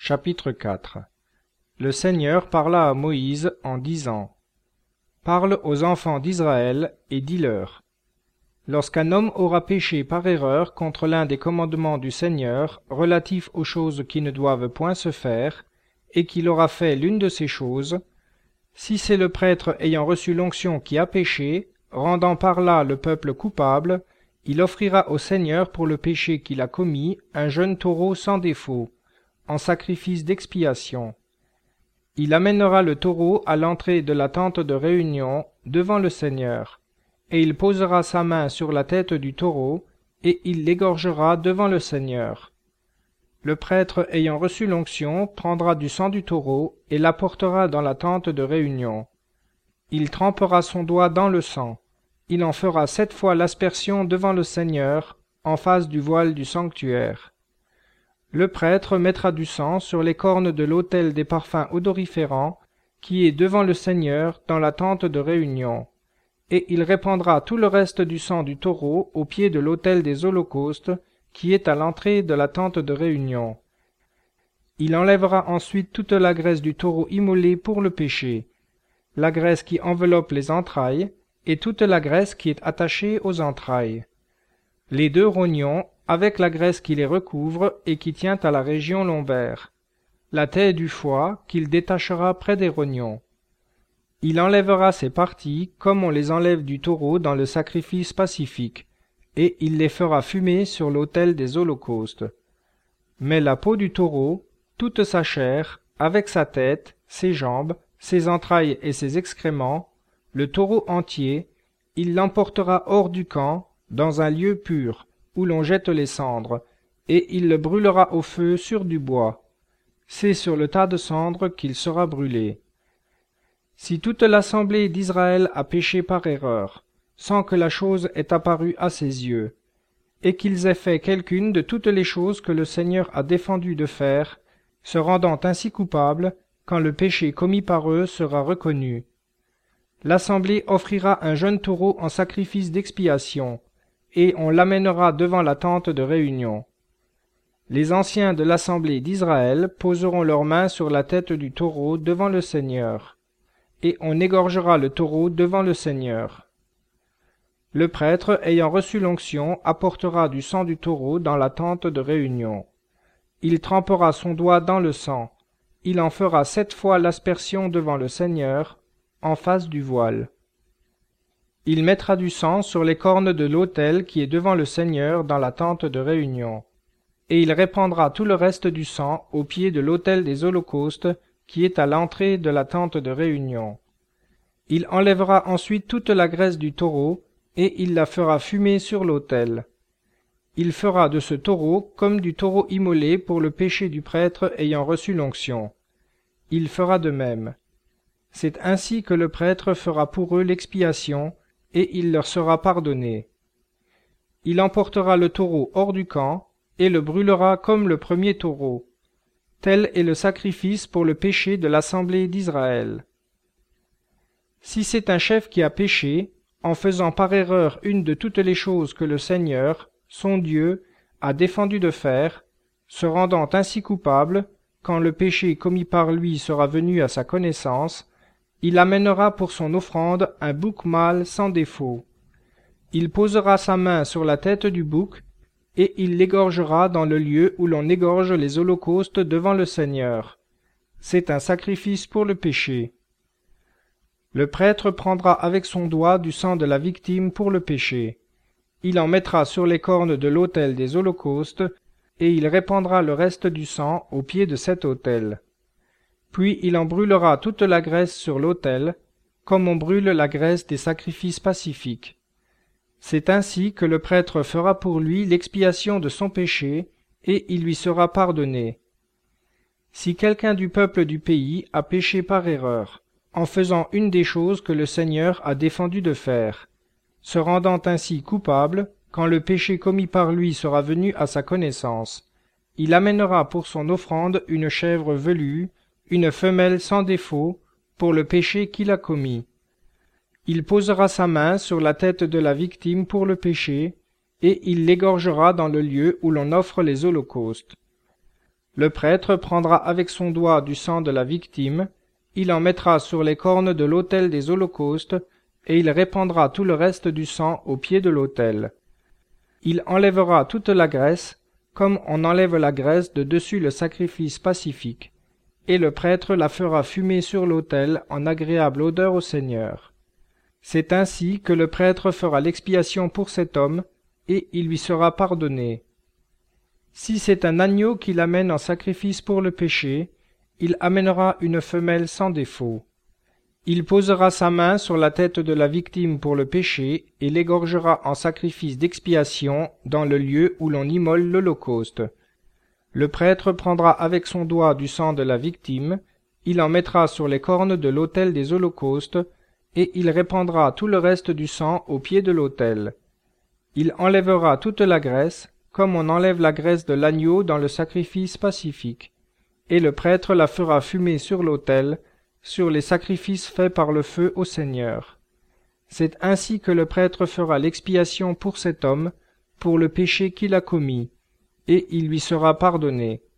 Chapitre 4. Le Seigneur parla à Moïse en disant : Parle aux enfants d'Israël et dis-leur : Lorsqu'un homme aura péché par erreur contre l'un des commandements du Seigneur relatifs aux choses qui ne doivent point se faire, et qu'il aura fait l'une de ces choses, si c'est le prêtre ayant reçu l'onction qui a péché, rendant par là le peuple coupable, il offrira au Seigneur pour le péché qu'il a commis un jeune taureau sans défaut, en sacrifice d'expiation. Il amènera le taureau à l'entrée de la tente de réunion devant le Seigneur, et il posera sa main sur la tête du taureau, et il l'égorgera devant le Seigneur. Le prêtre ayant reçu l'onction prendra du sang du taureau et l'apportera dans la tente de réunion. Il trempera son doigt dans le sang. Il en fera 7 fois l'aspersion devant le Seigneur, en face du voile du sanctuaire. Le prêtre mettra du sang sur les cornes de l'autel des parfums odoriférants, qui est devant le Seigneur dans la tente de réunion, et il répandra tout le reste du sang du taureau au pied de l'autel des holocaustes, qui est à l'entrée de la tente de réunion. Il enlèvera ensuite toute la graisse du taureau immolé pour le péché, la graisse qui enveloppe les entrailles, et toute la graisse qui est attachée aux entrailles. Les 2 rognons, avec la graisse qui les recouvre et qui tient à la région lombaire, la tête du foie qu'il détachera près des rognons. Il enlèvera ces parties comme on les enlève du taureau dans le sacrifice pacifique, et il les fera fumer sur l'autel des holocaustes. Mais la peau du taureau, toute sa chair, avec sa tête, ses jambes, ses entrailles et ses excréments, le taureau entier, il l'emportera hors du camp, dans un lieu pur, où l'on jette les cendres, et il le brûlera au feu sur du bois. C'est sur le tas de cendres qu'il sera brûlé. Si toute l'assemblée d'Israël a péché par erreur, sans que la chose ait apparu à ses yeux, et qu'ils aient fait quelqu'une de toutes les choses que le Seigneur a défendu de faire, se rendant ainsi coupables, quand le péché commis par eux sera reconnu, l'assemblée offrira un jeune taureau en sacrifice d'expiation, et on l'amènera devant la tente de réunion. Les anciens de l'assemblée d'Israël poseront leurs mains sur la tête du taureau devant le Seigneur, et on égorgera le taureau devant le Seigneur. Le prêtre ayant reçu l'onction apportera du sang du taureau dans la tente de réunion. Il trempera son doigt dans le sang. Il en fera 7 fois l'aspersion devant le Seigneur, en face du voile. Il mettra du sang sur les cornes de l'autel qui est devant le Seigneur dans la tente de réunion, et il répandra tout le reste du sang au pied de l'autel des holocaustes qui est à l'entrée de la tente de réunion. Il enlèvera ensuite toute la graisse du taureau, et il la fera fumer sur l'autel. Il fera de ce taureau comme du taureau immolé pour le péché du prêtre ayant reçu l'onction. Il fera de même. C'est ainsi que le prêtre fera pour eux l'expiation, et il leur sera pardonné. Il emportera le taureau hors du camp, et le brûlera comme le premier taureau. Tel est le sacrifice pour le péché de l'assemblée d'Israël. Si c'est un chef qui a péché, en faisant par erreur une de toutes les choses que le Seigneur, son Dieu, a défendu de faire, se rendant ainsi coupable, quand le péché commis par lui sera venu à sa connaissance, il amènera pour son offrande un bouc mâle sans défaut. Il posera sa main sur la tête du bouc, et il l'égorgera dans le lieu où l'on égorge les holocaustes devant le Seigneur. C'est un sacrifice pour le péché. Le prêtre prendra avec son doigt du sang de la victime pour le péché. Il en mettra sur les cornes de l'autel des holocaustes, et il répandra le reste du sang au pied de cet autel. Puis il en brûlera toute la graisse sur l'autel, comme on brûle la graisse des sacrifices pacifiques. C'est ainsi que le prêtre fera pour lui l'expiation de son péché, et il lui sera pardonné. Si quelqu'un du peuple du pays a péché par erreur, en faisant une des choses que le Seigneur a défendu de faire, se rendant ainsi coupable, quand le péché commis par lui sera venu à sa connaissance, il amènera pour son offrande une chèvre velue, une femelle sans défaut, pour le péché qu'il a commis. Il posera sa main sur la tête de la victime pour le péché, et il l'égorgera dans le lieu où l'on offre les holocaustes. Le prêtre prendra avec son doigt du sang de la victime, il en mettra sur les cornes de l'autel des holocaustes, et il répandra tout le reste du sang au pied de l'autel. Il enlèvera toute la graisse, comme on enlève la graisse de dessus le sacrifice pacifique, et le prêtre la fera fumer sur l'autel en agréable odeur au Seigneur. C'est ainsi que le prêtre fera l'expiation pour cet homme, et il lui sera pardonné. Si c'est un agneau qu'il amène en sacrifice pour le péché, il amènera une femelle sans défaut. Il posera sa main sur la tête de la victime pour le péché et l'égorgera en sacrifice d'expiation dans le lieu où l'on immole l'holocauste. Le prêtre prendra avec son doigt du sang de la victime, il en mettra sur les cornes de l'autel des holocaustes, et il répandra tout le reste du sang au pied de l'autel. Il enlèvera toute la graisse, comme on enlève la graisse de l'agneau dans le sacrifice pacifique, et le prêtre la fera fumer sur l'autel, sur les sacrifices faits par le feu au Seigneur. C'est ainsi que le prêtre fera l'expiation pour cet homme, pour le péché qu'il a commis, et il lui sera pardonné.